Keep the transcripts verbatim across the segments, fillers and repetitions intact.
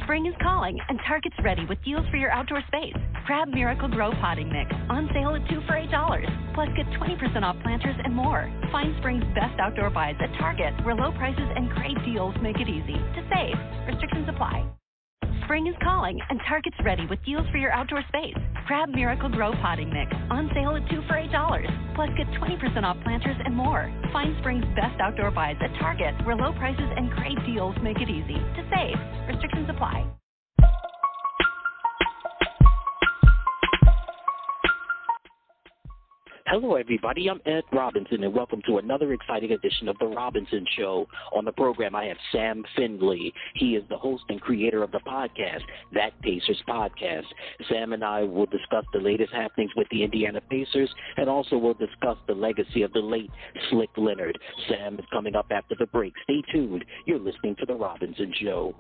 Spring is calling, and Target's ready with deals for your outdoor space. Grab Miracle Grow Potting Mix, on sale at two for eight dollars. Plus, get twenty percent off planters and more. Find spring's best outdoor buys at Target, where low prices and great deals make it easy to save. Restrictions apply. Spring is calling, and Target's ready with deals for your outdoor space. Grab Miracle Grow Potting Mix, on sale at two for eight dollars. Plus, get twenty percent off planters and more. Find spring's best outdoor buys at Target, where low prices and great deals make it easy to save. Restrictions apply. Hello, everybody. I'm Ed Robinson, and welcome to another exciting edition of The Robinson Show. On the program, I have Sam Findley. He is the host and creator of the podcast, That Pacers Podcast. Sam and I will discuss the latest happenings with the Indiana Pacers, and also we'll discuss the legacy of the late Slick Leonard. Sam is coming up after the break. Stay tuned. You're listening to The Robinson Show.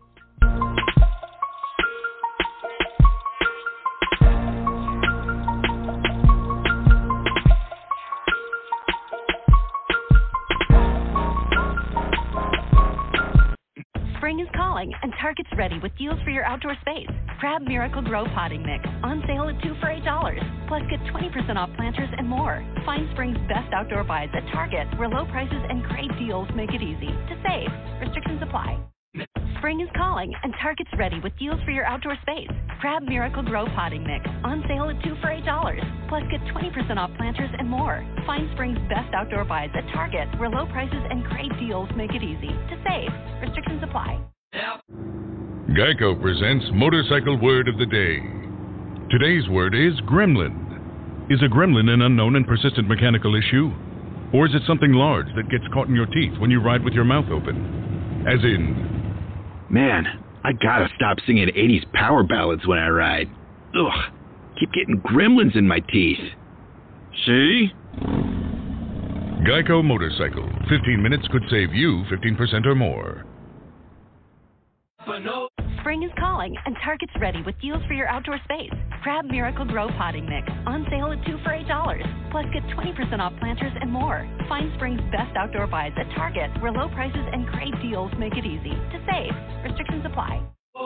Spring is calling, and Target's ready with deals for your outdoor space. Grab Miracle Grow Potting Mix, on sale at two for eight dollars. Plus, get twenty percent off planters and more. Find spring's best outdoor buys at Target, where low prices and great deals make it easy to save. Restrictions apply. Spring is calling, and Target's ready with deals for your outdoor space. Grab Miracle Grow Potting Mix, on sale at two for eight dollars. Plus, get twenty percent off planters and more. Find spring's best outdoor buys at Target, where low prices and great deals make it easy to save. Restrictions apply. Geico presents Motorcycle Word of the Day. Today's word is gremlin. Is a gremlin an unknown and persistent mechanical issue? Or is it something large that gets caught in your teeth when you ride with your mouth open? As in, man, I gotta stop singing eighties power ballads when I ride. Ugh, keep getting gremlins in my teeth. See? Geico Motorcycle. fifteen minutes could save you fifteen percent or more. Spring is calling, and Target's ready with deals for your outdoor space. Grab Miracle Grow Potting Mix, on sale at two for eight dollars. Plus, get twenty percent off planters and more. Find spring's best outdoor buys at Target, where low prices and great deals make it easy to save. Restrictions apply.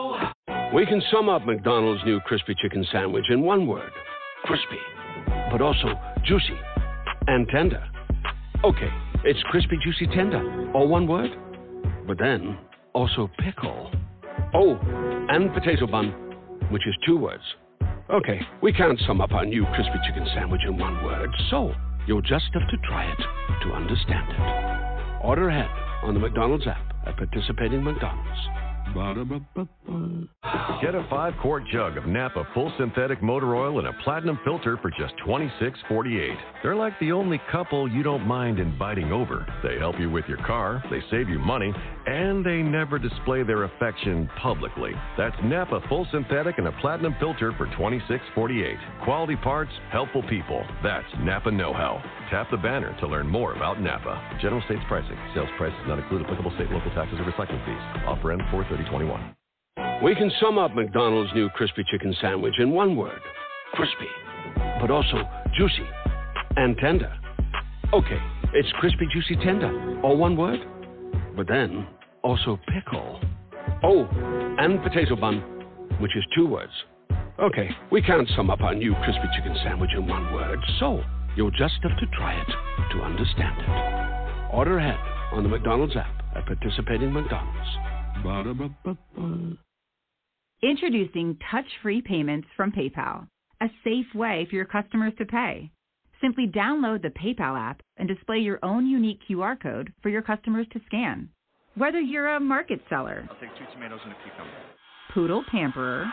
We can sum up McDonald's new crispy chicken sandwich in one word: crispy, but also juicy and tender. Okay, it's crispy, juicy, tender, all one word. But then also pickle. Oh, and potato bun, which is two words. Okay, we can't sum up our new crispy chicken sandwich in one word, so you'll just have to try it to understand it. Order ahead on the McDonald's app at participating McDonald's. Ba-da-ba-ba-ba. Get a five-quart jug of Napa Full Synthetic Motor Oil and a Platinum Filter for just twenty-six forty-eight. They're like the only couple you don't mind inviting over. They help you with your car, they save you money, and they never display their affection publicly. That's Napa Full Synthetic and a Platinum Filter for twenty-six forty-eight. Quality parts, helpful people. That's Napa Know-How. Tap the banner to learn more about Napa. General States pricing. Sales prices not include applicable state and local taxes or recycling fees. Offer ends four thirty twenty-one. We can sum up McDonald's new crispy chicken sandwich in one word: crispy, but also juicy and tender. Okay, it's crispy, juicy, tender, all one word. But then also pickle. Oh, and potato bun, which is two words. Okay, we can't sum up our new crispy chicken sandwich in one word, so you'll just have to try it to understand it. Order ahead on the McDonald's app at participating McDonald's. Ba-da-ba-ba-ba. Introducing touch-free payments from PayPal, a safe way for your customers to pay. Simply download the PayPal app and display your own unique Q R code for your customers to scan. Whether you're a market seller, I'll take two tomatoes and a cucumber, poodle pamperer,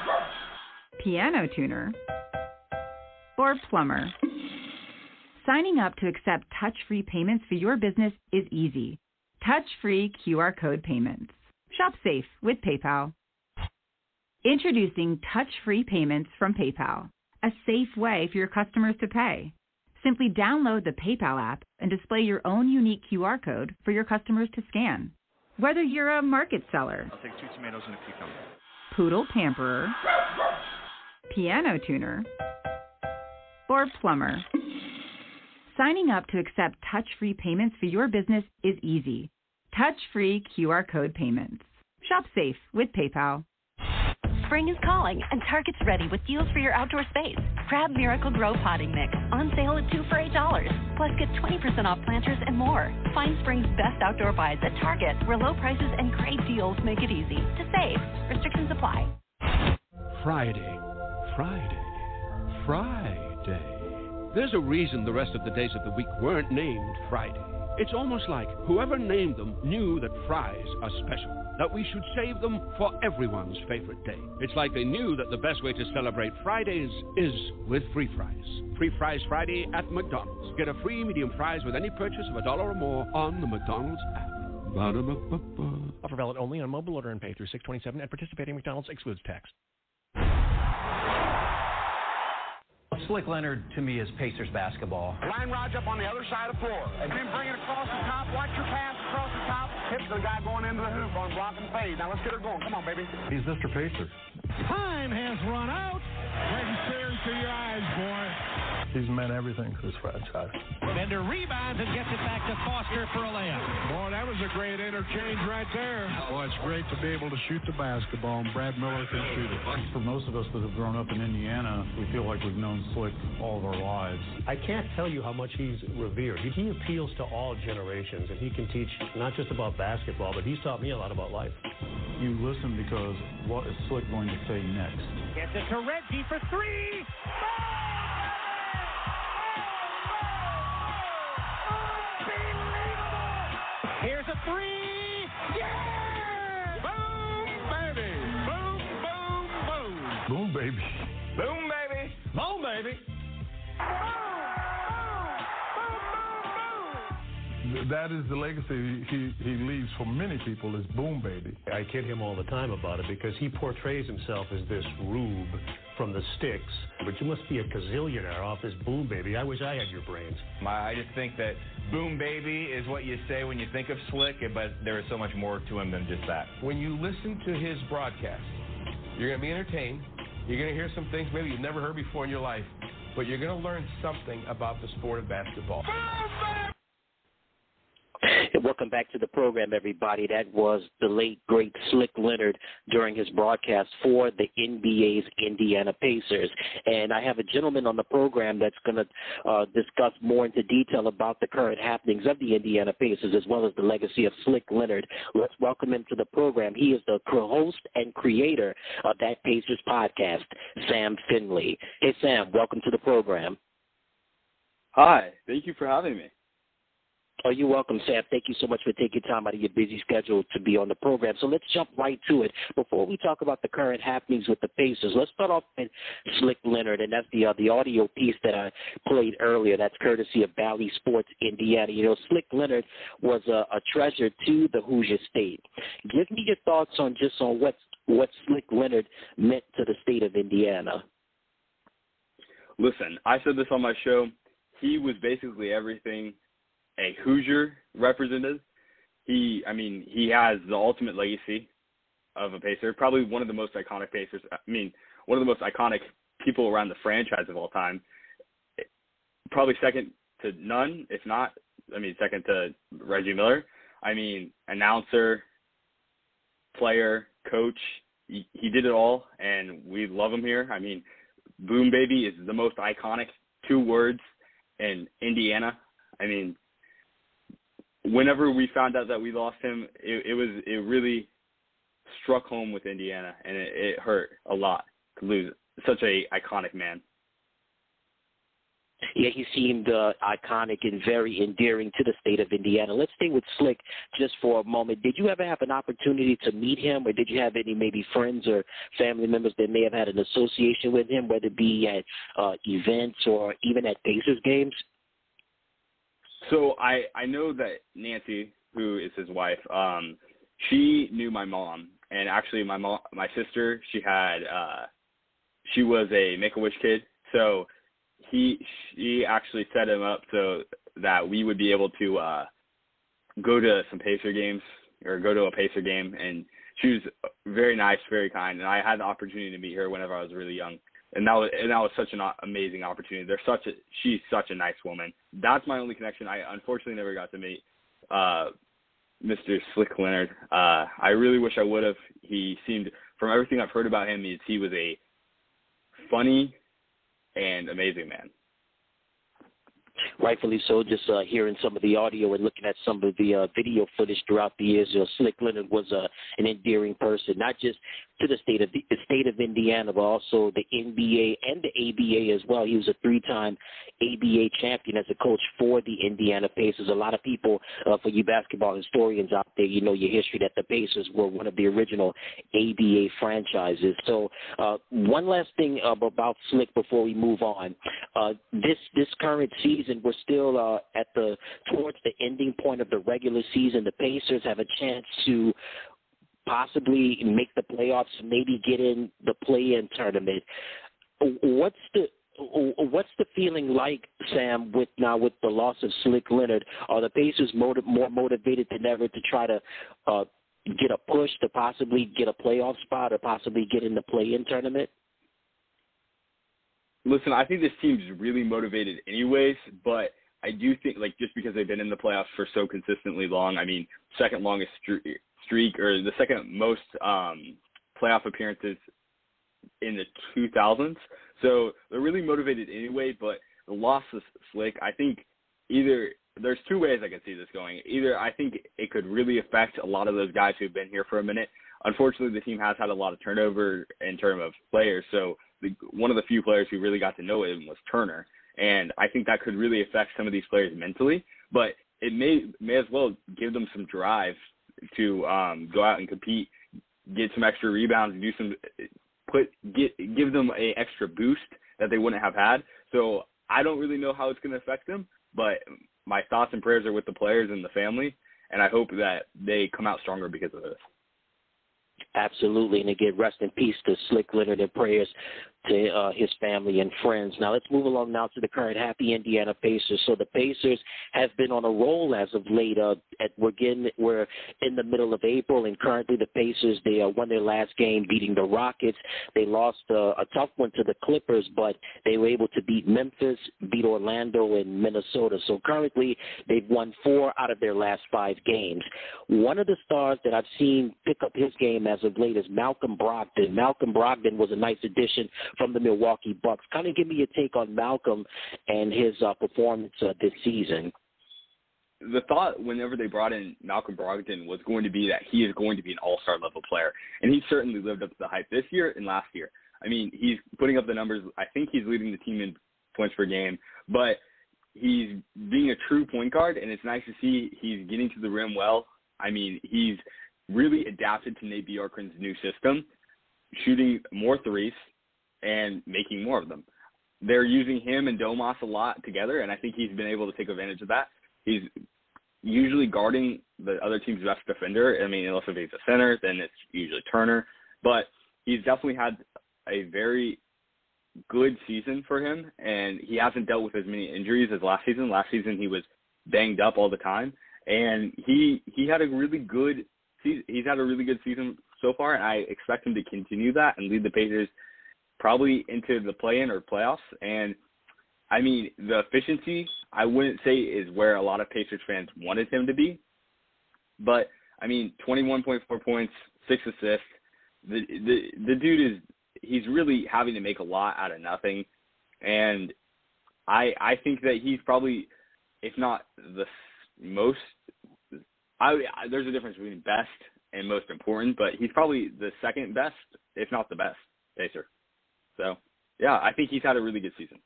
piano tuner, or plumber, signing up to accept touch-free payments for your business is easy. Touch-free Q R code payments. Shop safe with PayPal. Introducing touch-free payments from PayPal, a safe way for your customers to pay. Simply download the PayPal app and display your own unique Q R code for your customers to scan. Whether you're a market seller, I'll take two tomatoes and a cucumber, poodle pamperer, piano tuner, or plumber, signing up to accept touch-free payments for your business is easy. Touch-free Q R code payments. Shop safe with PayPal. Spring is calling, and Target's ready with deals for your outdoor space. Grab Miracle Grow Potting Mix on sale at two for eight dollars. Plus, get twenty percent off planters and more. Find spring's best outdoor buys at Target, where low prices and great deals make it easy to save. Restrictions apply. Friday, Friday, Friday. There's a reason the rest of the days of the week weren't named Friday. It's almost like whoever named them knew that Fridays are special, that we should save them for everyone's favorite day. It's like they knew that the best way to celebrate Fridays is with free fries. Free Fries Friday at McDonald's. Get a free medium fries with any purchase of a dollar or more on the McDonald's app. Ba-da-ba-ba-ba. Offer valid only on mobile order and pay through six twenty-seven and participating McDonald's excludes tax. Slick Leonard, to me, is Pacers basketball. Line Raj up on the other side of the floor. And then bring it across the top. Watch your pass across the top. Hit the guy going into the hoop on block and fade. Now let's get her going. Come on, baby. He's Mister Pacer. Time has run out. Take a tear to your eyes, boy. He's meant everything to this franchise. Bender rebounds and gets it back to Foster for a layup. Boy, that was a great interchange right there. Oh, it's great to be able to shoot the basketball, and Brad Miller can shoot it. For most of us that have grown up in Indiana, we feel like we've known Slick all of our lives. I can't tell you how much he's revered. He, he appeals to all generations, and he can teach not just about basketball, but he's taught me a lot about life. You listen because what is Slick going to say next? Gets it to Reggie for three. Here's a three. Yeah! Boom, baby. Boom, boom, boom. Boom, baby. Boom, baby. Boom, baby. That is the legacy he, he leaves for many people is Boom Baby. I kid him all the time about it because he portrays himself as this rube from the sticks. But you must be a gazillionaire off this Boom Baby. I wish I had your brains. I just think that Boom Baby is what you say when you think of Slick, but there is so much more to him than just that. When you listen to his broadcast, you're going to be entertained. You're going to hear some things maybe you've never heard before in your life, but you're going to learn something about the sport of basketball. And welcome back to the program, everybody. That was the late, great Slick Leonard during his broadcast for the N B A's Indiana Pacers. And I have a gentleman on the program that's going to uh, discuss more into detail about the current happenings of the Indiana Pacers as well as the legacy of Slick Leonard. Let's welcome him to the program. He is the host and creator of that Pacers podcast, Sam Finley. Hey, Sam, welcome to the program. Hi. Thank you for having me. Oh, you're welcome, Sam. Thank you so much for taking time out of your busy schedule to be on the program. So let's jump right to it. Before we talk about the current happenings with the Pacers, let's start off with Slick Leonard, and that's the uh, the audio piece that I played earlier. That's courtesy of Bally Sports Indiana. You know, Slick Leonard was a, a treasure to the Hoosier State. Give me your thoughts on just on what what Slick Leonard meant to the state of Indiana. Listen, I said this on my show. He was basically everything a Hoosier represented. He, I mean, he has the ultimate legacy of a Pacer, probably one of the most iconic Pacers. I mean, one of the most iconic people around the franchise of all time. Probably second to none, if not, I mean, second to Reggie Miller. I mean, announcer, player, coach, he, he did it all, and we love him here. I mean, Boom Baby is the most iconic two words in Indiana. I mean, whenever we found out that we lost him, it, it was it really struck home with Indiana, and it, it hurt a lot to lose such a iconic man. Yeah, he seemed uh, iconic and very endearing to the state of Indiana. Let's stay with Slick just for a moment. Did you ever have an opportunity to meet him, or did you have any maybe friends or family members that may have had an association with him, whether it be at uh, events or even at Pacers games? So I, I know that Nancy, who is his wife, um, she knew my mom, and actually my mom, my sister, she had, uh, she was a Make-A-Wish kid, so he, she actually set him up so that we would be able to uh, go to some Pacer games or go to a Pacer game, and she was very nice, very kind, and I had the opportunity to meet her whenever I was really young. And that was and that was such an amazing opportunity. They're such a she's such a nice woman. That's my only connection. I unfortunately never got to meet uh, Mister Slick Leonard. Uh, I really wish I would have. He seemed, from everything I've heard about him, he, he was a funny and amazing man. Rightfully so, just uh, hearing some of the audio and looking at some of the uh, video footage throughout the years. You know, Slick Leonard was uh, an endearing person, not just to the state of the, the state of Indiana, but also the N B A and the A B A as well. He was a three-time A B A champion as a coach for the Indiana Pacers. A lot of people, uh, for you basketball historians out there, you know your history that the Pacers were one of the original A B A franchises. So uh, one last thing uh, about Slick before we move on. Uh, this this current season, we're still uh, at the towards the ending point of the regular season. The Pacers have a chance to possibly make the playoffs, maybe get in the play-in tournament. What's the what's the feeling like, Sam, with now with the loss of Slick Leonard? Are the Pacers motiv- more motivated than ever to try to uh, get a push to possibly get a playoff spot or possibly get in the play-in tournament? Listen, I think this team's really motivated anyways, but I do think, like, just because they've been in the playoffs for so consistently long, I mean, second longest streak, streak or the second most um, playoff appearances in the two thousands. So they're really motivated anyway, but the loss of Slick, I think either there's two ways I could see this going. Either I think it could really affect a lot of those guys who've been here for a minute. Unfortunately, the team has had a lot of turnover in terms of players, so the, one of the few players who really got to know him was Turner, and I think that could really affect some of these players mentally, but it may may as well give them some drive to um, go out and compete, get some extra rebounds, do some put get give them a extra boost that they wouldn't have had. So I don't really know how it's going to affect them, but my thoughts and prayers are with the players and the family, and I hope that they come out stronger because of this. Absolutely, and again, rest in peace to Slick Leonard and prayers to uh, his family and friends. Now let's move along now to the current happy Indiana Pacers. So the Pacers have been on a roll as of late. Uh, at, we're getting, we're in the middle of April, and currently the Pacers, they uh, won their last game beating the Rockets. They lost uh, a tough one to the Clippers, but they were able to beat Memphis, beat Orlando, and Minnesota. So currently they've won four out of their last five games. One of the stars that I've seen pick up his game as of late is Malcolm Brogdon. Malcolm Brogdon was a nice addition from the Milwaukee Bucks. Kind of give me your take on Malcolm and his uh, performance uh, this season. The thought whenever they brought in Malcolm Brogdon was going to be that he is going to be an all-star level player, and he certainly lived up to the hype this year and last year. I mean, he's putting up the numbers. I think he's leading the team in points per game, but he's being a true point guard, and it's nice to see he's getting to the rim well. I mean, he's really adapted to Nate Bjorkgren's new system, shooting more threes and making more of them. They're using him and Domas a lot together, and I think he's been able to take advantage of that. He's usually guarding the other team's best defender. I mean, unless if he's a center, then it's usually Turner. But he's definitely had a very good season for him, and he hasn't dealt with as many injuries as last season. Last season he was banged up all the time, and he he had a really good season. He's had a really good season so far, and I expect him to continue that and lead the Pacers probably into the play-in or playoffs. And, I mean, the efficiency, I wouldn't say is where a lot of Pacers fans wanted him to be. But, I mean, twenty-one point four points, six assists. The, the, the dude is – he's really having to make a lot out of nothing. And I I think that he's probably, if not the most I, – there's a difference between best and most important, but he's probably the second best, if not the best, Pacer. So, yeah, I think he's had a really good season.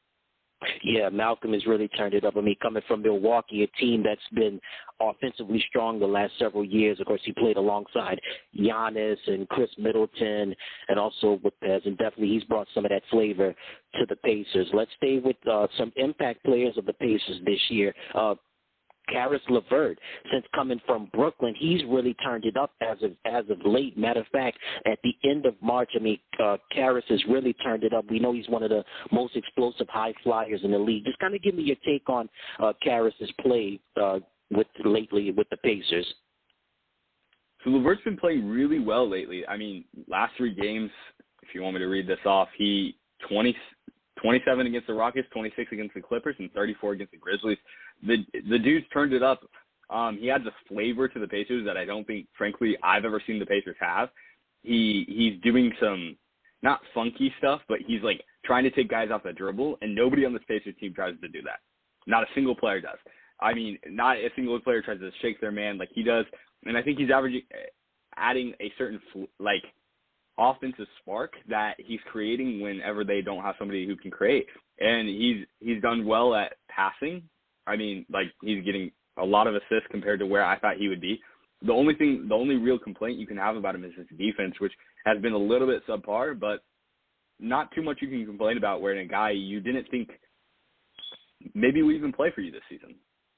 Yeah, Malcolm has really turned it up. I mean, coming from Milwaukee, a team that's been offensively strong the last several years. Of course, he played alongside Giannis and Chris Middleton and also with Pez, and definitely he's brought some of that flavor to the Pacers. Let's stay with uh, some impact players of the Pacers this year. Uh, Caris LeVert, since coming from Brooklyn, he's really turned it up as of as of late. Matter of fact, at the end of March, I mean, uh, Caris has really turned it up. We know he's one of the most explosive high flyers in the league. Just kind of give me your take on uh, Caris's play uh, with lately with the Pacers. So LeVert's been playing really well lately. I mean, last three games, if you want me to read this off, he twenty, twenty-seven against the Rockets, twenty-six against the Clippers, and thirty-four against the Grizzlies. The the dude's turned it up Um, he adds a flavor to the Pacers that I don't think, frankly, I've ever seen the Pacers have. He he's doing some not funky stuff, but he's like trying to take guys off the dribble, and nobody on this Pacers team tries to do that. Not a single player does. I mean, not a single player tries to shake their man like he does. And I think he's averaging, adding a certain like offensive spark that he's creating whenever they don't have somebody who can create. And he's he's done well at passing. I mean, like he's getting a lot of assists compared to where I thought he would be. The only thing, the only real complaint you can have about him is his defense, which has been a little bit subpar, but not too much you can complain about where in a guy you didn't think maybe would even play for you this season.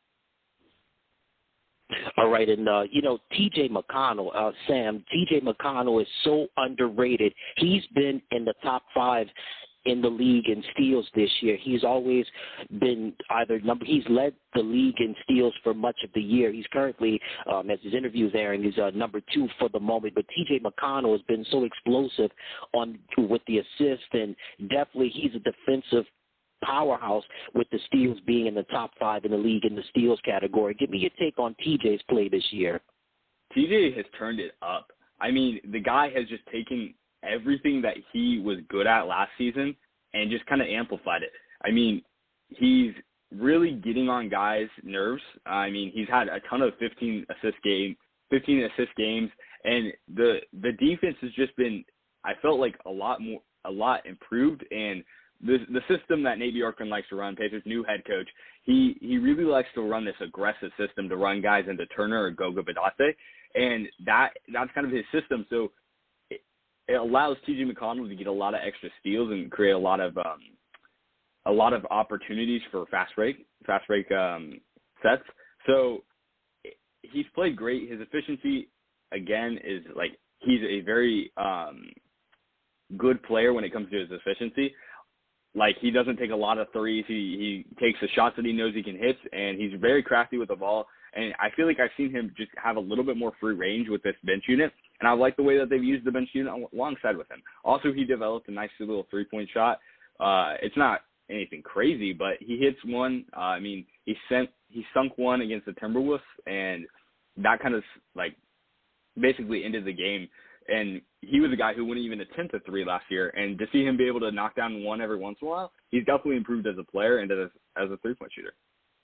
All right, and, uh, you know, T J McConnell, uh, Sam, T J McConnell is so underrated. He's been in the top five in the league in steals this year. He's always been either number, he's led the league in steals for much of the year. He's currently, um, as his interview's airing, he's uh, number two for the moment. But T J McConnell has been so explosive on with the assist, and definitely he's a defensive powerhouse with the steals being in the top five in the league in the steals category. Give me your take on T J's play this year. T J has turned it up. I mean, the guy has just taken everything that he was good at last season and just kind of amplified it. I mean, he's really getting on guys' nerves. I mean, he's had a ton of fifteen assist game, fifteen assist games, and the the defense has just been, I felt like a lot more, a lot improved. And the the system that Nate Bjorkgren likes to run, Pacers' new head coach, he he really likes to run this aggressive system to run guys into Turner or Goga Bitadze, and that that's kind of his system. So it allows T J McConnell to get a lot of extra steals and create a lot of um, a lot of opportunities for fast break fast break um, sets. So he's played great. His efficiency again is like he's a very um, good player when it comes to his efficiency. Like he doesn't take a lot of threes. He he takes the shots that he knows he can hit, and he's very crafty with the ball. And I feel like I've seen him just have a little bit more free range with this bench unit, and I like the way that they've used the bench unit alongside with him. Also, he developed a nice little three-point shot. Uh, it's not anything crazy, but he hits one. Uh, I mean, he sent he sunk one against the Timberwolves, and that kind of like basically ended the game. And he was a guy who wouldn't even attempt a three last year, and to see him be able to knock down one every once in a while, he's definitely improved as a player and as as a three-point shooter.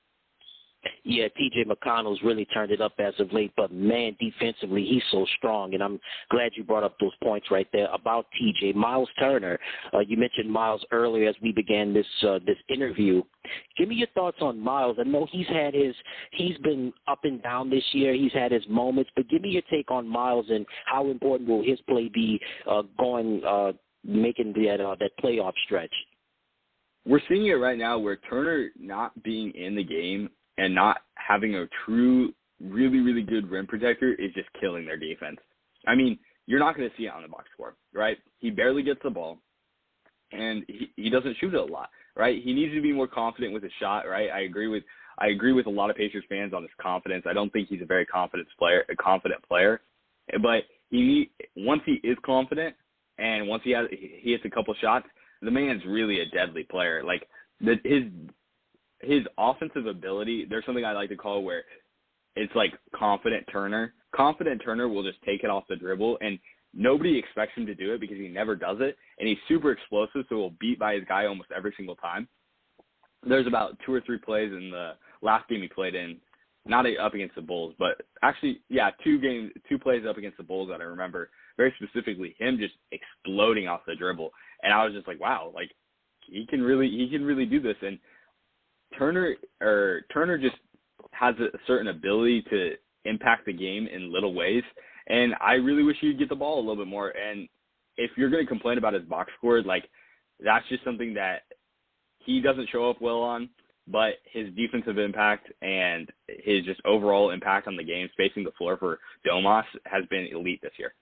Yeah, T J McConnell's really turned it up as of late, but, man, defensively, he's so strong, and I'm glad you brought up those points right there about T J. Miles Turner, uh, you mentioned Miles earlier as we began this uh, this interview. Give me your thoughts on Miles. I know he's had his – he's been up and down this year. He's had his moments, but give me your take on Miles and how important will his play be uh, going uh, making that, uh, that playoff stretch? We're seeing it right now where Turner not being in the game and not having a true, really, really good rim protector is just killing their defense. I mean, you're not going to see it on the box score, right? He barely gets the ball, and he, he doesn't shoot it a lot, right? He needs to be more confident with his shot, right? I agree with I agree with a lot of Pacers fans on his confidence. I don't think he's a very confident player, a confident player, but he need, once he is confident and once he has he hits a couple shots, the man's really a deadly player. Like the, his. His offensive ability, there's something I like to call where it's like confident Turner. Confident Turner will just take it off the dribble, and nobody expects him to do it because he never does it, and he's super explosive, so he'll beat by his guy almost every single time. There's about two or three plays in the last game he played in, not up against the Bulls, but actually, yeah, two games, two plays up against the Bulls that I remember very specifically, him just exploding off the dribble, and I was just like, wow, like he can really, he can really do this, and Turner or Turner just has a certain ability to impact the game in little ways, and I really wish he'd get the ball a little bit more. And if you're going to complain about his box score, like that's just something that he doesn't show up well on. But his defensive impact and his just overall impact on the game, spacing the floor for Domas, has been elite this year.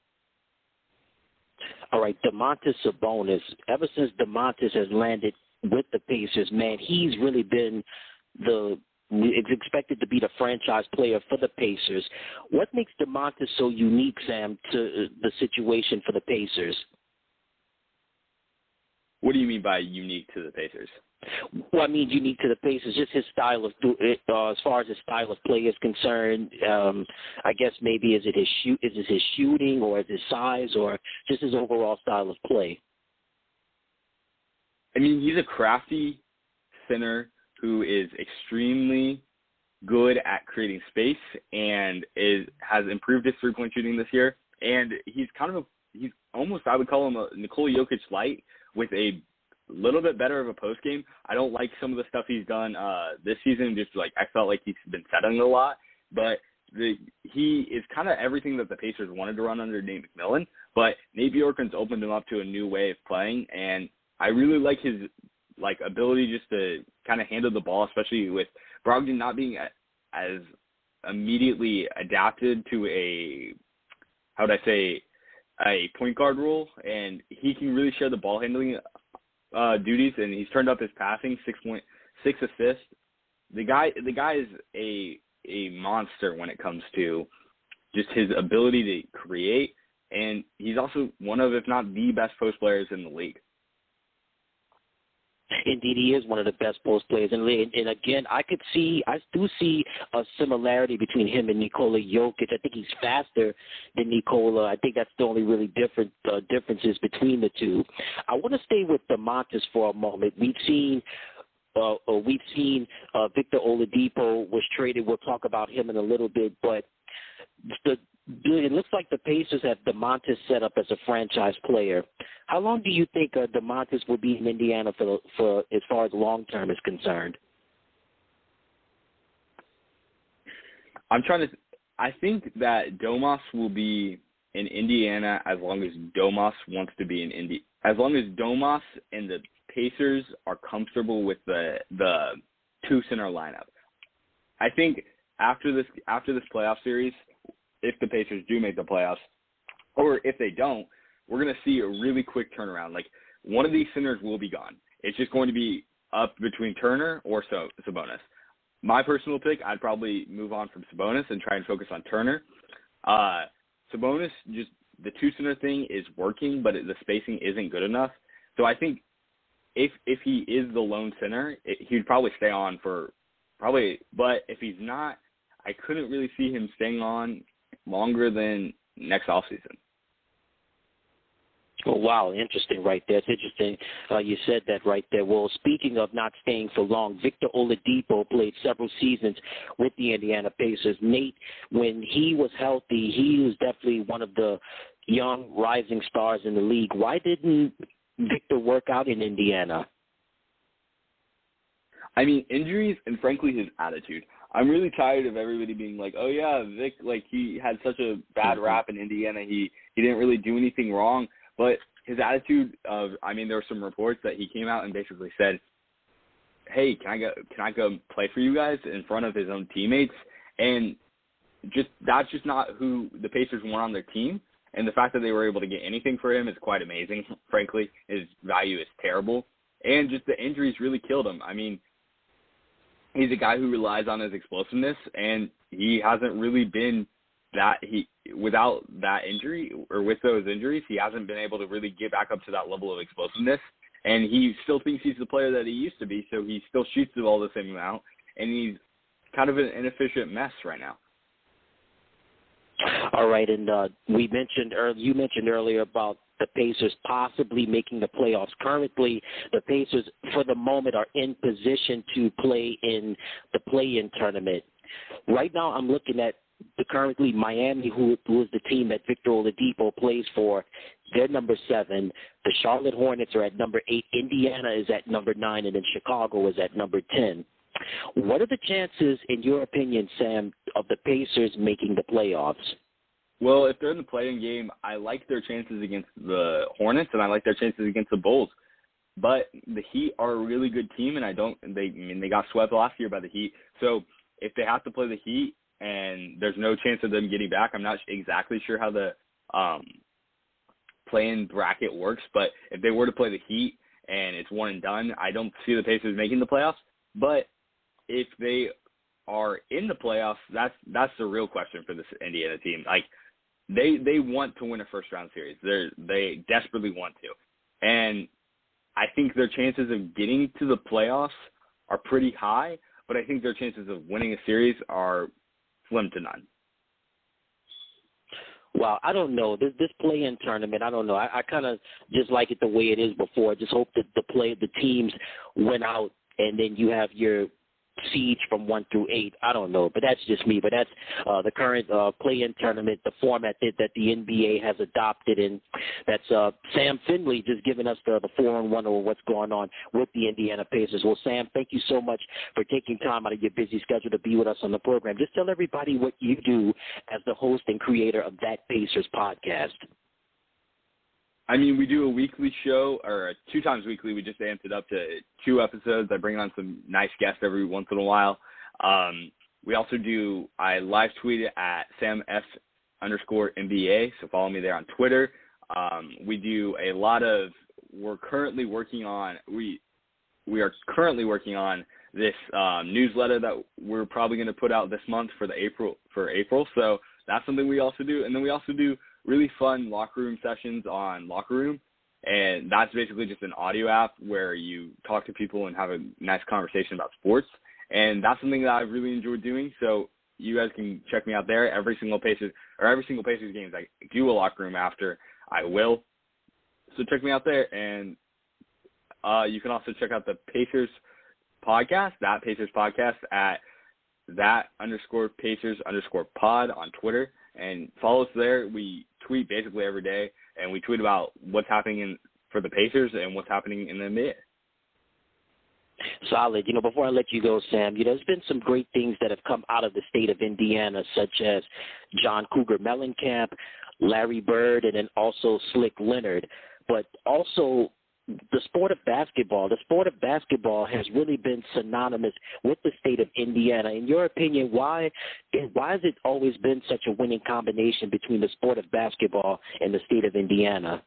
All right, Domantas Sabonis. Ever since Domantas has landed with the Pacers, man, he's really been the it's expected to be the franchise player for the Pacers. What makes Domantas so unique, Sam, to the situation for the Pacers? What do you mean by unique to the Pacers? Well, I mean unique to the Pacers, just his style of uh, as far as his style of play is concerned. Um, I guess maybe is it his shoot, is it his shooting, or is it size, or just his overall style of play? I mean, he's a crafty center who is extremely good at creating space and is has improved his three-point shooting this year. And he's kind of a, he's almost, I would call him a Nikola Jokic light with a little bit better of a post game. I don't like some of the stuff he's done uh, this season. Just like I felt like he's been settling a lot, but the, he is kind of everything that the Pacers wanted to run under Nate McMillan. But Nate Bjorkgren's opened him up to a new way of playing, and I really like his like ability just to kind of handle the ball, especially with Brogdon not being as immediately adapted to a, how would I say, a point guard role, and he can really share the ball handling uh, duties, and he's turned up his passing, six point six assists. The guy, the guy is a a monster when it comes to just his ability to create, and he's also one of, if not the best post players in the league. Indeed, he is one of the best post players in the league. And again, I could see, I do see a similarity between him and Nikola Jokic. I think he's faster than Nikola. I think that's the only really different uh, differences between the two. I want to stay with Domantas for a moment. We've seen. Uh, uh, we've seen uh, Victor Oladipo was traded. We'll talk about him in a little bit, but the it looks like the Pacers have Domantas set up as a franchise player. How long do you think uh, Domantas will be in Indiana for, for as far as long term is concerned? I'm trying to. I think that Domas will be in Indiana as long as Domas wants to be in Indy. As long as Domas and the Pacers are comfortable with the the two center lineup. I think after this after this playoff series, if the Pacers do make the playoffs, or if they don't, we're going to see a really quick turnaround. Like, one of these centers will be gone. It's just going to be up between Turner or so, Sabonis. My personal pick, I'd probably move on from Sabonis and try and focus on Turner. Uh, Sabonis, just the two-center thing is working, but it, the spacing isn't good enough. So I think if if he is the lone center, it, he'd probably stay on for probably – but if he's not, I couldn't really see him staying on longer than next offseason. Oh, wow, interesting right there. It's interesting uh, you said that right there. Well, speaking of not staying for long, Victor Oladipo played several seasons with the Indiana Pacers. Nate, when he was healthy, he was definitely one of the young rising stars in the league. Why didn't Victor work out in Indiana? I mean, injuries and, frankly, his attitude. I'm really tired of everybody being like, oh, yeah, Vic, like, he had such a bad rap in Indiana. He, he didn't really do anything wrong. But his attitude of, I mean, there were some reports that he came out and basically said, hey, can I go, can I go play for you guys in front of his own teammates? And just that's just not who the Pacers want on their team. And the fact that they were able to get anything for him is quite amazing, frankly. His value is terrible. And just the injuries really killed him. I mean, he's a guy who relies on his explosiveness, and he hasn't really been that he without that injury or with those injuries, he hasn't been able to really get back up to that level of explosiveness. And he still thinks he's the player that he used to be, so he still shoots the ball the same amount, and he's kind of an inefficient mess right now. All right, and uh, we mentioned earlier, you mentioned earlier about the Pacers possibly making the playoffs. Currently, the Pacers, for the moment, are in position to play in the play-in tournament. Right now, I'm looking at the currently Miami, who, who is the team that Victor Oladipo plays for. They're number seven. The Charlotte Hornets are at number eight. Indiana is at number nine, and then Chicago is at number ten. What are the chances, in your opinion, Sam, of the Pacers making the playoffs? Well, if they're in the play-in game, I like their chances against the Hornets, and I like their chances against the Bulls. But the Heat are a really good team, and I don't. They, I mean, they got swept last year by the Heat. So if they have to play the Heat, and there's no chance of them getting back, I'm not exactly sure how the um, play-in bracket works. But if they were to play the Heat and it's one and done, I don't see the Pacers making the playoffs. But if they are in the playoffs, that's that's the real question for this Indiana team. Like, They they want to win a first-round series. They they desperately want to. And I think their chances of getting to the playoffs are pretty high, but I think their chances of winning a series are slim to none. Well, I don't know. This this play-in tournament, I don't know. I, I kind of just like it the way it is before. I just hope that the play the teams went out, and then you have your siege from one through eight. I don't know, but that's just me. But that's uh, the current uh, play-in tournament, the format that, that the N B A has adopted, and that's uh, Sam Finley just giving us the, the four on one over what's going on with the Indiana Pacers. Well, Sam, thank you so much for taking time out of your busy schedule to be with us on the program. Just tell everybody what you do as the host and creator of That Pacers podcast. I mean, we do a weekly show, or two times weekly. We just amped it up to two episodes. I bring on some nice guests every once in a while. Um, we also do, I live tweet it at Sam F underscore N B A, so follow me there on Twitter. Um, we do a lot of, we're currently working on, we we are currently working on this um, newsletter that we're probably going to put out this month for the April, for April. So that's something we also do. And then we also do really fun locker room sessions on Locker Room, and that's basically just an audio app where you talk to people and have a nice conversation about sports, and that's something that I've really enjoyed doing. So you guys can check me out there. Every single Pacers or every single Pacers games I do a Locker Room after, I will. So check me out there, and uh, you can also check out the Pacers podcast, that Pacers podcast at that underscore Pacers underscore pod on Twitter. And follow us there. We tweet basically every day, and we tweet about what's happening in, for the Pacers and what's happening in the N B A. Solid. You know, before I let you go, Sam, you know, there's been some great things that have come out of the state of Indiana, such as John Cougar Mellencamp, Larry Bird, and then also Slick Leonard. But also the sport of basketball, the sport of basketball has really been synonymous with the state of Indiana. In your opinion, why why has it always been such a winning combination between the sport of basketball and the state of Indiana?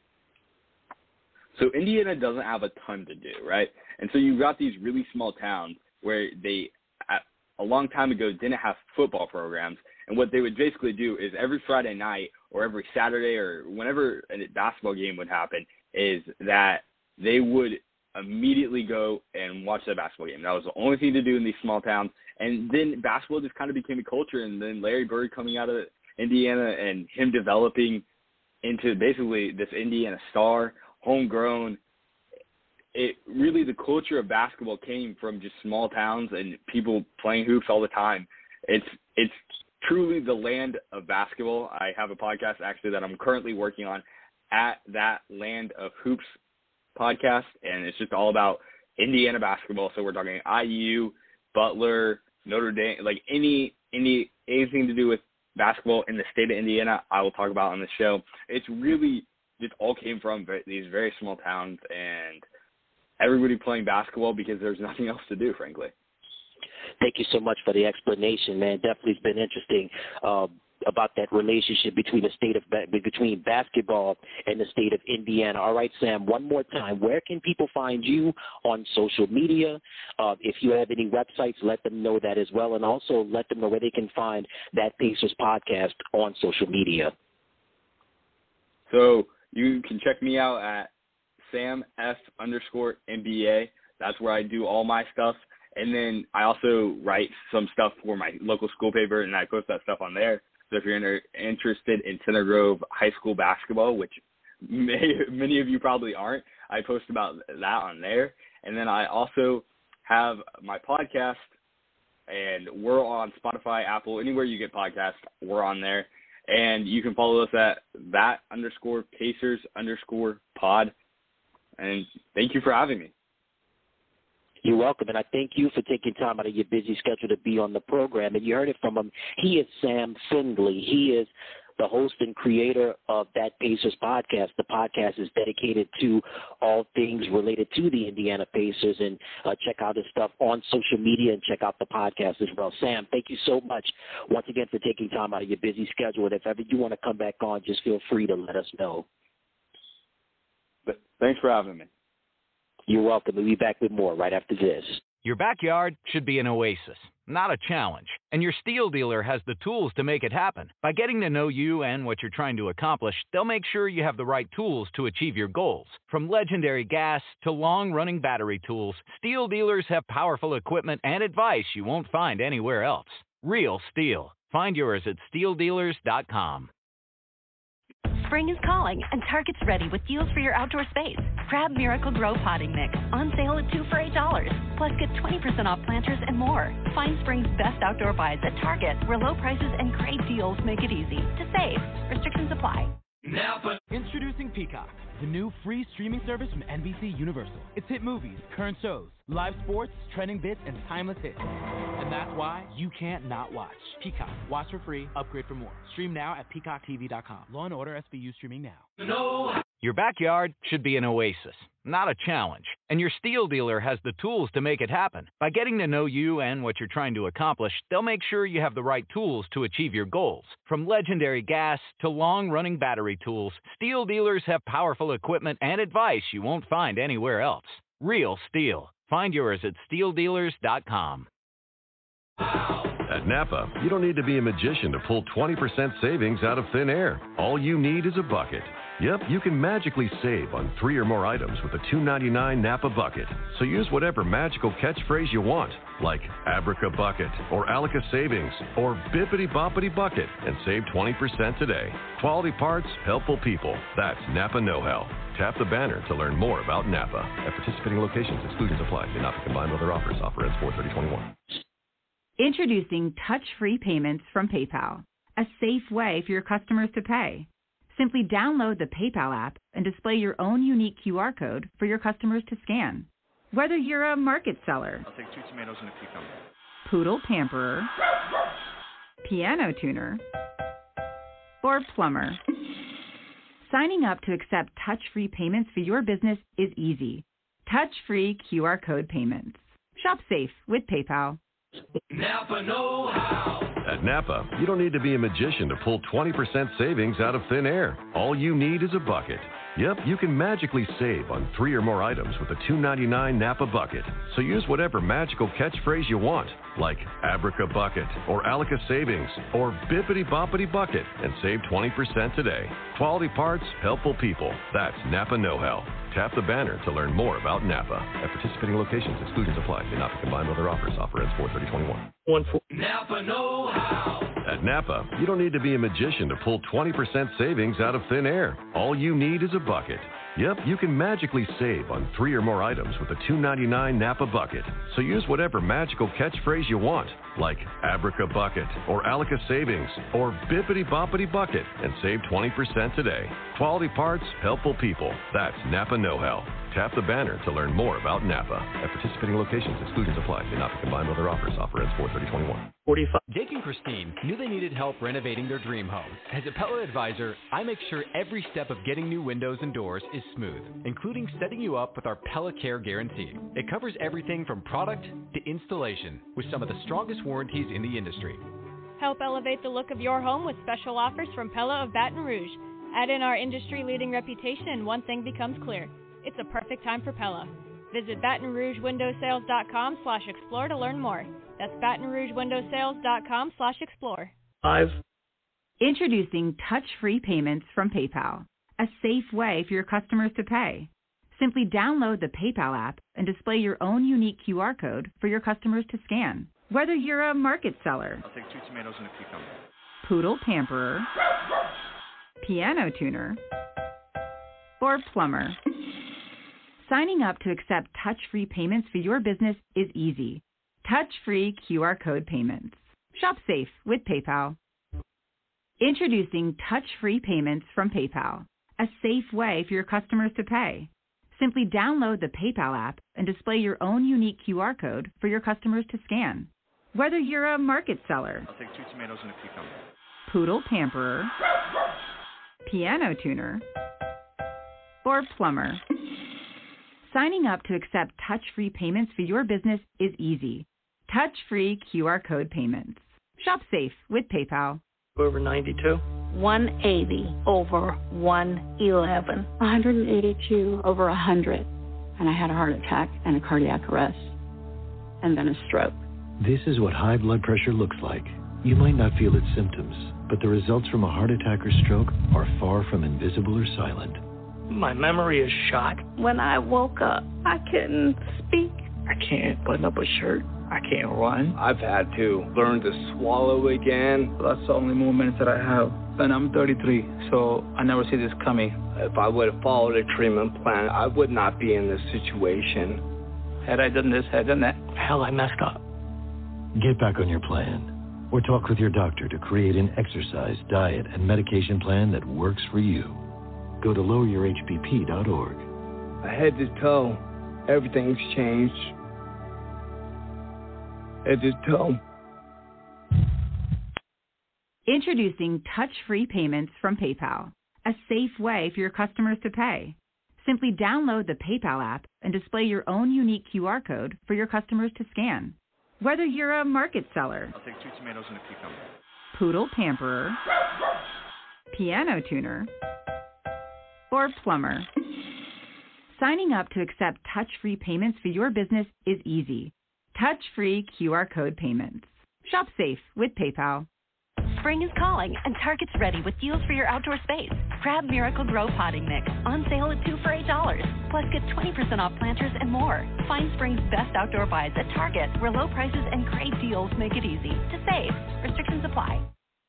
So Indiana doesn't have a ton to do, right? And so you've got these really small towns where they, at, a long time ago, didn't have football programs. And what they would basically do is every Friday night or every Saturday or whenever a basketball game would happen, is that they would immediately go and watch the basketball game. That was the only thing to do in these small towns. And then basketball just kind of became a culture. And then Larry Bird coming out of Indiana and him developing into basically this Indiana star, homegrown. It really, the culture of basketball came from just small towns and people playing hoops all the time. It's it's truly the land of basketball. I have a podcast actually that I'm currently working on at that Land of Hoops podcast, and it's just all about Indiana basketball. So we're talking I U, Butler, Notre Dame, like any any anything to do with basketball in the state of Indiana, I will talk about on the show. It's really just all came from these very small towns and everybody playing basketball because there's nothing else to do, frankly. Thank you so much for the explanation, man. Definitely it's been interesting. Uh, about that relationship between the state of between basketball and the state of Indiana. All right, Sam, one more time. Where can people find you on social media? Uh, if you have any websites, let them know that as well, and also let them know where they can find That Pacers podcast on social media. So you can check me out at Sam F underscore N B A. That's where I do all my stuff. And then I also write some stuff for my local school paper, and I post that stuff on there. So if you're inter- interested in Center Grove High School basketball, which may, many of you probably aren't, I post about that on there. And then I also have my podcast, and we're on Spotify, Apple, anywhere you get podcasts, we're on there. And you can follow us at that underscore Pacers underscore pod. And thank you for having me. You're welcome, and I thank you for taking time out of your busy schedule to be on the program. And you heard it from him. He is Sam Findley. He is the host and creator of That Pacers podcast. The podcast is dedicated to all things related to the Indiana Pacers. And uh, check out his stuff on social media and check out the podcast as well. Sam, thank you so much once again for taking time out of your busy schedule. And if ever you want to come back on, just feel free to let us know. But thanks for having me. You're welcome. We'll be back with more right after this. Your backyard should be an oasis, not a challenge. and your Steel dealer has the tools to make it happen. By getting to know you and what you're trying to accomplish, they'll make sure you have the right tools to achieve your goals. From legendary gas to long-running battery tools, Steel dealers have powerful equipment and advice you won't find anywhere else. Real Steel. Find yours at steel dealers dot com. Spring is calling, and Target's ready with deals for your outdoor space. Grab Miracle Grow Potting Mix, on sale at two for eight dollars. Plus, get twenty percent off planters and more. Find spring's best outdoor buys at Target, where low prices and great deals make it easy to save. Restrictions apply. Napa. Introducing Peacock, the new free streaming service from N B C Universal. It's hit movies, current shows, live sports, trending bits, and timeless hits. And that's why you can't not watch. Peacock. Watch for free. Upgrade for more. Stream now at peacock t v dot com. Law and Order S V U streaming now. No. Your backyard should be an oasis, not a challenge. And your Steel dealer has the tools to make it happen. By getting to know you and what you're trying to accomplish, they'll make sure you have the right tools to achieve your goals. From legendary gas to long-running battery tools, Steel dealers have powerful equipment and advice you won't find anywhere else. Real Steel. Find yours at steel dealers dot com. At Napa, you don't need to be a magician to pull twenty percent savings out of thin air. All you need is a bucket. Yep, you can magically save on three or more items with a two ninety-nine Napa bucket. So use whatever magical catchphrase you want, like Abraca Bucket, or Alica Savings, or Bippity Boppity Bucket, and save twenty percent today. Quality parts, helpful people. That's Napa Know-How. Tap the banner to learn more about Napa. At participating locations, exclusions apply. May not be combined with other offers. Offer ends four thirty twenty-one. Introducing touch-free payments from PayPal, a safe way for your customers to pay. Simply download the PayPal app and display your own unique Q R code for your customers to scan. Whether you're a market seller, I'll take two tomatoes and a cucumber. poodle pamperer, piano tuner, or plumber, signing up to accept touch-free payments for your business is easy. Touch-free Q R code payments. Shop safe with PayPal. Napa Know-How. At Napa, you don't need to be a magician to pull twenty percent savings out of thin air. All you need is a bucket. Yep, you can magically save on three or more items with a two ninety-nine Napa bucket. So use whatever magical catchphrase you want, like Abraca Bucket, or Alica Savings, or Bippity Boppity Bucket, and save twenty percent today. Quality parts, helpful people. That's Napa Know-How. Tap the banner to learn more about Napa. At participating locations, exclusions apply. May not be combined with other offers. Offer ends four thirty twenty-one. One four. Napa Know-How. At Napa, you don't need to be a magician to pull twenty percent savings out of thin air. All you need is a bucket. Yep, you can magically save on three or more items with a two ninety-nine Napa bucket. So use whatever magical catchphrase you want, like Abraca Bucket, or Alica Savings, or Bippity Boppity Bucket, and save twenty percent today. Quality parts, helpful people. That's Napa Know-How. Tap the banner to learn more about Napa. At participating locations, exclusions apply. May not be combined with other offers. Offer ends four thirty twenty-one. forty-five. Jake and Christine knew they needed help renovating their dream home. As a Pella advisor, I make sure every step of getting new windows and doors is smooth, including setting you up with our Pella Care Guarantee. It covers everything from product to installation, with some of the strongest warranties in the industry. Help elevate the look of your home with special offers from Pella of Baton Rouge. Add in our industry-leading reputation and one thing becomes clear. It's a perfect time for Pella. Visit Baton Rouge Window Sales dot com slash explore to learn more. That's Baton Rouge Window Sales dot com slash explore. Five. Introducing touch-free payments from PayPal, a safe way for your customers to pay. Simply download the PayPal app and display your own unique Q R code for your customers to scan. Whether you're a market seller, I'll take two tomatoes and a cucumber. poodle pamperer, piano tuner, or plumber, signing up to accept touch-free payments for your business is easy. Touch-free Q R code payments. Shop safe with PayPal. Introducing touch-free payments from PayPal, a safe way for your customers to pay. Simply download the PayPal app and display your own unique Q R code for your customers to scan. Whether you're a market seller, I'll take two tomatoes and a cucumber. poodle pamperer, piano tuner, or plumber, signing up to accept touch-free payments for your business is easy. Touch-free Q R code payments. Shop safe with PayPal. Over ninety-two. one eighty over one eleven. one eighty-two over one hundred. And I had a heart attack and a cardiac arrest. And then a stroke. This is what high blood pressure looks like. You might not feel its symptoms, but the results from a heart attack or stroke are far from invisible or silent. My memory is shot. When I woke up, I couldn't speak. I can't button up a shirt. I can't run. I've had to learn to swallow again. That's the only movements that I have. And I'm thirty-three, so I never see this coming. If I would have followed a treatment plan, I would not be in this situation. Had I done this, had I done that, hell, I messed up. Get back on your plan, or talk with your doctor to create an exercise, diet, and medication plan that works for you. Go to lower your H B P dot org. Head to toe, everything's changed. Head to toe. Introducing touch-free payments from PayPal, a safe way for your customers to pay. Simply download the PayPal app and display your own unique Q R code for your customers to scan. Whether you're a market seller, I'll take two tomatoes and a cucumber. poodle pamperer, piano tuner, or plumber, signing up to accept touch-free payments for your business is easy. Touch-free Q R code payments. Shop safe with PayPal. Spring is calling, and Target's ready with deals for your outdoor space. Crab Miracle Grow Potting Mix on sale at two for eight dollars. Plus, get twenty percent off planters and more. Find spring's best outdoor buys at Target, where low prices and great deals make it easy to save. Restrictions apply.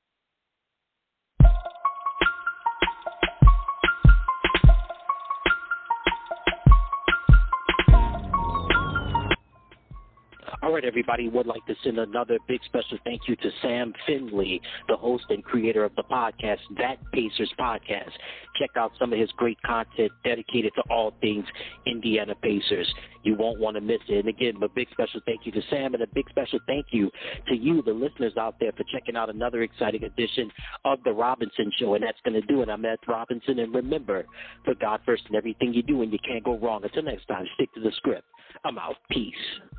All right, everybody, would like to send another big special thank you to Sam Finley, the host and creator of the podcast, That Pacers Podcast. Check out some of his great content dedicated to all things Indiana Pacers. You won't want to miss it. And again, a big special thank you to Sam, and a big special thank you to you, the listeners out there, for checking out another exciting edition of The Robinson Show. And that's going to do it. I'm Ed Robinson, and remember, put God first in everything you do, and you can't go wrong. Until next time, stick to the script. I'm out. Peace.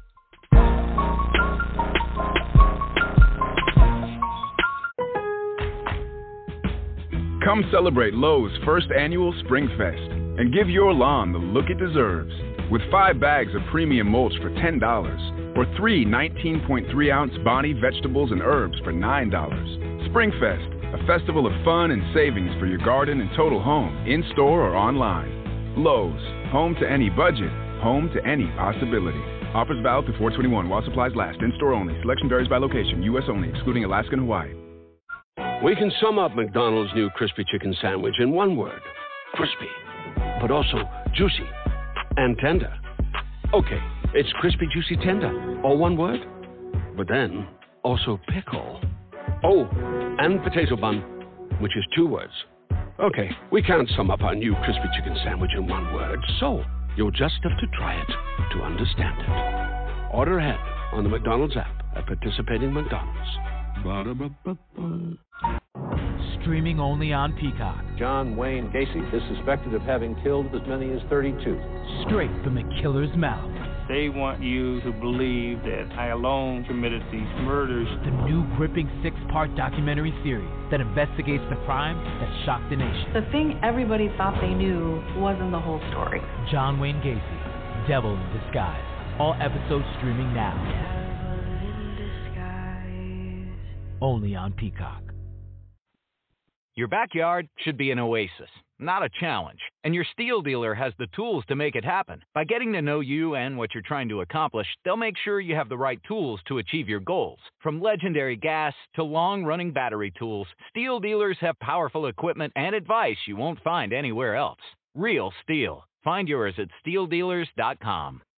Come celebrate Lowe's first annual Spring Fest and give your lawn the look it deserves with five bags of premium mulch for ten dollars or three nineteen point three ounce Bonnie vegetables and herbs for nine dollars. Spring Fest, a festival of fun and savings for your garden and total home, in-store or online. Lowe's, home to any budget, home to any possibility. Offers valid through four twenty-one while supplies last. In-store only. Selection varies by location. U S only, excluding Alaska and Hawaii. We can sum up McDonald's new crispy chicken sandwich in one word. Crispy. But also juicy and tender. Okay, it's crispy, juicy, tender. All one word. But then, also pickle. Oh, and potato bun, which is two words. Okay, we can't sum up our new crispy chicken sandwich in one word, so you'll just have to try it to understand it. Order ahead on the McDonald's app at participating McDonald's. Ba-da-ba-ba-ba. Streaming only on Peacock. John Wayne Gacy is suspected of having killed as many as thirty-two. Straight from the killer's mouth. They want you to believe that I alone committed these murders. The new gripping six-part documentary series that investigates the crime that shocked the nation. The thing everybody thought they knew wasn't the whole story. John Wayne Gacy, Devil in Disguise. All episodes streaming now. Only on Peacock. Your backyard should be an oasis, not a challenge. And your Steel dealer has the tools to make it happen. By getting to know you and what you're trying to accomplish, they'll make sure you have the right tools to achieve your goals. From legendary gas to long-running battery tools, Steel dealers have powerful equipment and advice you won't find anywhere else. Real Steel. Find yours at steel dealers dot com.